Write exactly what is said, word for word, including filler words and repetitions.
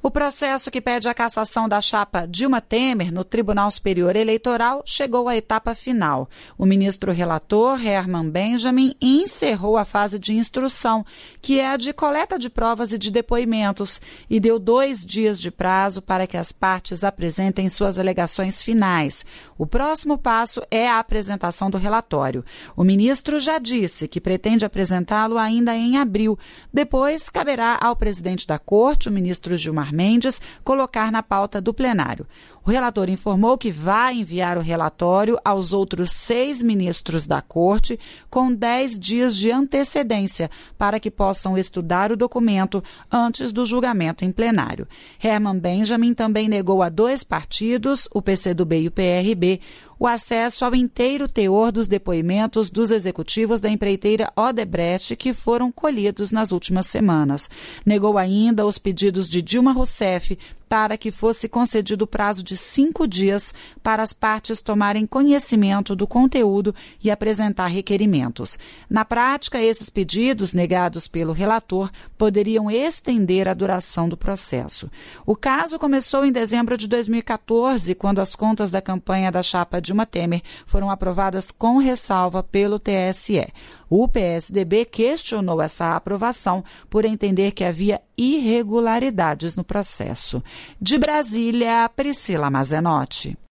O processo que pede a cassação da chapa Dilma Temer no Tribunal Superior Eleitoral chegou à etapa final. O ministro relator, Herman Benjamin, encerrou a fase de instrução, que é a de coleta de provas e de depoimentos, e deu dois dias de prazo para que as partes apresentem suas alegações finais. O próximo passo é a apresentação do relatório. O ministro já disse que pretende apresentá-lo ainda em abril. Depois, caberá ao presidente da Corte, o ministro Gilmar Mendes, colocar na pauta do plenário. O relator informou que vai enviar o relatório aos outros seis ministros da Corte com dez dias de antecedência para que possam estudar o documento antes do julgamento em plenário. Herman Benjamin também negou a dois partidos, o P C do B e o P R B, o acesso ao inteiro teor dos depoimentos dos executivos da empreiteira Odebrecht que foram colhidos nas últimas semanas. Negou ainda os pedidos de Dilma Rousseff para que fosse concedido o prazo de cinco dias para as partes tomarem conhecimento do conteúdo e apresentar requerimentos. Na prática, esses pedidos, negados pelo relator, poderiam estender a duração do processo. O caso começou em dezembro de dois mil e quatorze, quando as contas da campanha da chapa Dilma Temer foram aprovadas com ressalva pelo T S E. O P S D B questionou essa aprovação por entender que havia irregularidades no processo. De Brasília, Priscila Mazenotti.